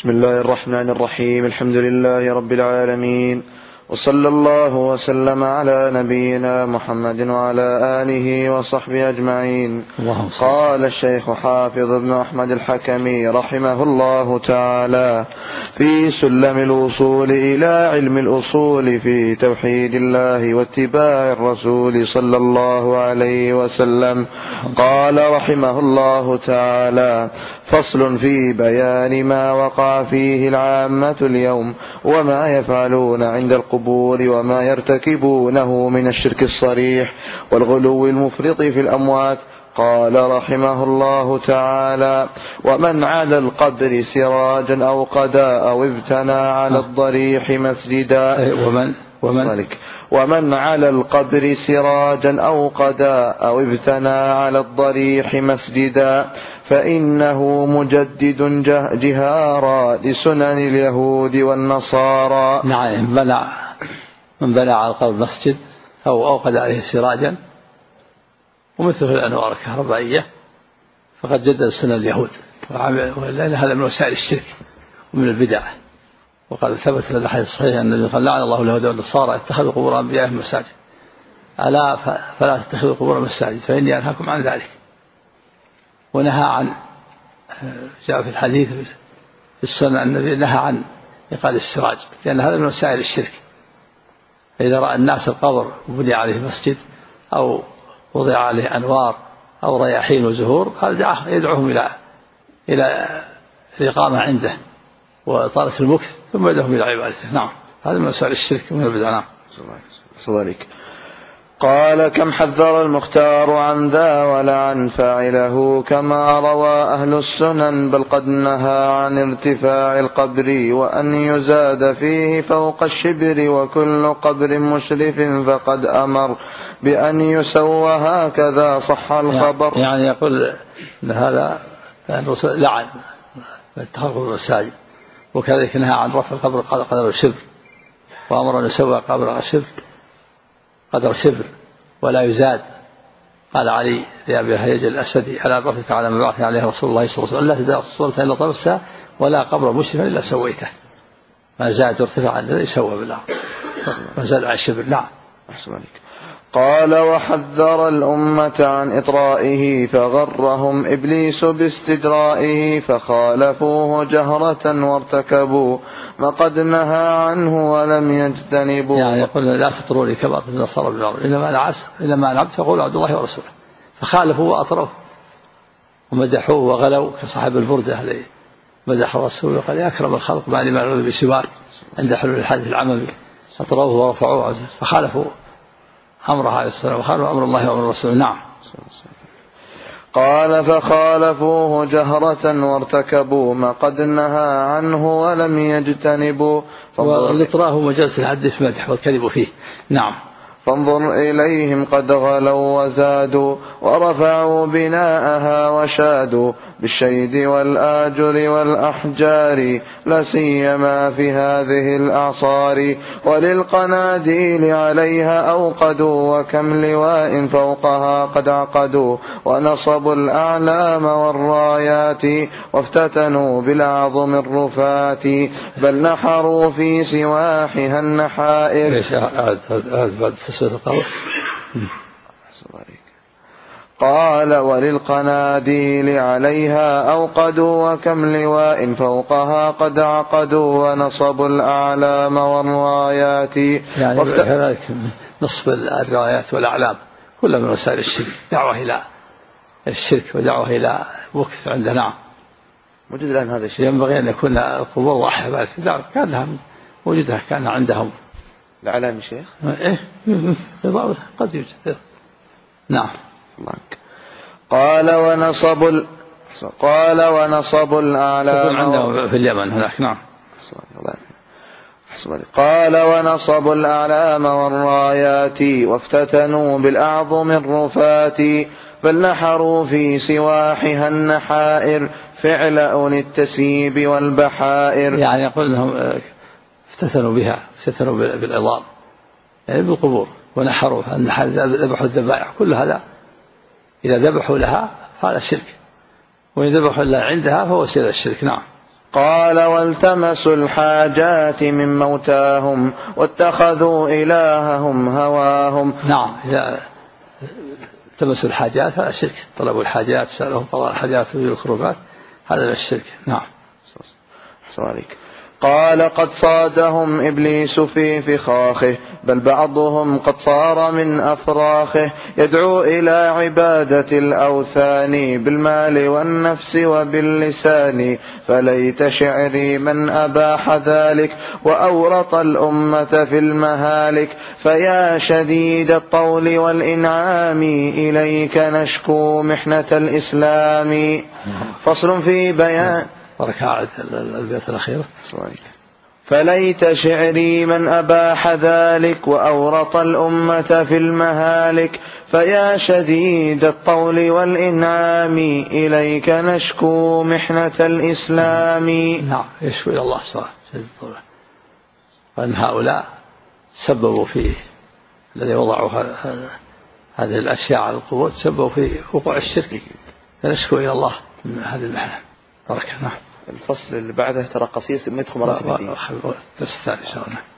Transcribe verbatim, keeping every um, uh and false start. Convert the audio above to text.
بسم الله الرحمن الرحيم. الحمد لله رب العالمين، وصلى الله وسلم على نبينا محمد وعلى آله وصحبه أجمعين. قال الشيخ حافظ بن أحمد الحكمي رحمه الله تعالى في سلم الوصول إلى علم الأصول في توحيد الله واتباع الرسول صلى الله عليه وسلم، قال رحمه الله تعالى: فصل في بيان ما وقع فيه العامة اليوم وما يفعلون عند القبور وما يرتكبونه من الشرك الصريح والغلو المفرط في الأموات. قال رحمه الله تعالى: ومن على القبر سراجا أو قدا أو ابتنى على الضريح مسجدا ومن ومن ومن على القبر سراجا أو قدا أو ابتنى على الضريح مسجدا فإنه مجدد جهارا لسنن اليهود والنصارى. نعم، بنى من بنى على القبر مسجد أو أوقد عليه سراجا ومثل الأنوار الكهربائية فقد جدد سنن اليهود، ولأن هذا من وسائل الشرك ومن البدع. وقال ثبت في الحديث الصحيح أن الذي قال: لعن الله اليهود والنصارى اتخذوا قبور أنبيائهم مساجد، ألا فلا تتخذوا قبور مساجد فإني أنهاكم عن ذلك. ونهى عن، جاء في الحديث في السنة أن النبي نهى عن إيقاد السراج، لأن هذا من وسائل الشرك. إذا رأى الناس القبر وبني عليه مسجد أو وضع عليه أنوار أو رياحين وزهور، هذا يدعوهم إلى إلى الإقامة عنده وطالة المكث ثم يدعوهم إلى عبادته. نعم، هذا من وسائل الشرك ومن البدع. نعم. صدق. قال: كم حذر المختار عن ذا ولعن فاعله كما روى أهل السنن، بل قد نهى عن ارتفاع القبر وأن يزاد فيه فوق الشبر، وكل قبر مشرف فقد أمر بأن يسوى هكذا صح الخبر. يعني يقول هذا الرسول لعن اتخاذ المساجد، وكذلك نهى عن رفع القبر قدر الشبر، وأمر أن يسوى قبر الشبر قدر شبر ولا يزاد. قال علي لأبي هيج الأسدي: ألا أدركك على ما بعث عليه رسول الله صلى الله عليه وسلم: لا تدع صورة إلا طمسها ولا قبر مشرفا إلا سويته. ما زاد وارتفع عن الذي سوى بالله، ما زاد على الشبر. نعم. قال: وحذر الأمة عن إطرائه فغرهم إبليس باستجرائه فخالفوه جهرة وارتكبوا ما قد نهى عنه ولم يجتنبوا. يعني يقول: لا تطروني كما أطرت النصارى بالأرض، إنما أنا عبد إنما أنا عبد فقول عبد الله ورسوله. فخالفوا وأطروه ومدحوه وغلوا، كصاحب البردة الذي مدح الرسول وقال: يا أكرم الخلق ما لي ما بسواه، عند حلول الحادث العممي أطروه ورفعوه فخالفوا أمر عليه السلام وخالفوا أمر الله وأمر الرسول. نعم. قال: فخالفوه جهرة وارتكبوا ما قد نهى عنه ولم يجتنبوا. والإطراء مجلس الحديث مدح والكذب فيه. نعم. فانظر إليهم قد غلوا وزادوا ورفعوا بناءها وشادوا بالشيد والآجر والأحجار، لا سيما في هذه الأعصار. وللقناديل عليها أوقدوا وكم لواء فوقها قد عقدوا، ونصبوا الأعلام والرايات وافتتنوا بالأعظم الرفات، بل نحروا في سواحها النحائر. قال: وللقناديل عليها أوقدوا وكم لواء فوقها قد عقدوا، ونصبوا الأعلام والرايات. يعني وفت... كذلك نصب الرايات والأعلام كلها من وسائل الشرك، دعوة إلى الشرك ودعوة إلى وكث عندنا. نعم. موجود الآن هذا الشيء. ينبغي أن يكون القبور واضحة، كان لهم وجودها، كان عندهم العلام شيخ. إيه قد يوجد. نعم. قال: ونصب ال... قال: ونصب الأعلام عندهم في اليمن هناك. نعم. قال: ونصب الأعلام والرايات وافتتنوا بالأعظم الرفات، بل نحروا في سواحها النحائر فعل أولي التسيب والبحائر. يعني يقول لهم افتتنوا بها، افتتنوا بالعظام يعني بالقبور، ونحروا ذبحوا الذبائح، كل هذا إذا ذبحوا لها فهذا الشرك، وإذا ذبحوا لها عندها فهو سير الشرك. نعم. قال والتمسوا الحاجات من موتاهم واتخذوا إلههم هواهم. نعم، إذا التمسوا الحاجات هذا شرك، طلبوا الحاجات سألهم قضاء الحاجات في الخروجات هذا الشرك. نعم. قال قد صادهم إبليس في فخاخه بل بعضهم قد صار من أفراخه يدعو إلى عبادة الأوثان بالمال والنفس وباللسان فليت شعري من أباح ذلك وأورط الأمة في المهالك فيا شديد الطول والإنعام إليك نشكو محنة الإسلام. فصل في بيان وركعت البيت الأخيرة. فليت شعري من أباح ذلك وأورط الأمة في المهالك فيا شديد الطول والإنعام إليك نشكو محنة الإسلام. نعم، يشكو إلى الله سبحانه شديد الطول، وأن هؤلاء سببوا في الذي وضعوا هذه الأشياء على القبور سببوا في وقوع الشرك، فنشكو إلى الله من هذه المحنة. نعم. الفصل اللي بعده ترى قصير، ما يدخل مرات في الدين. الدرس الثاني إن شاء الله.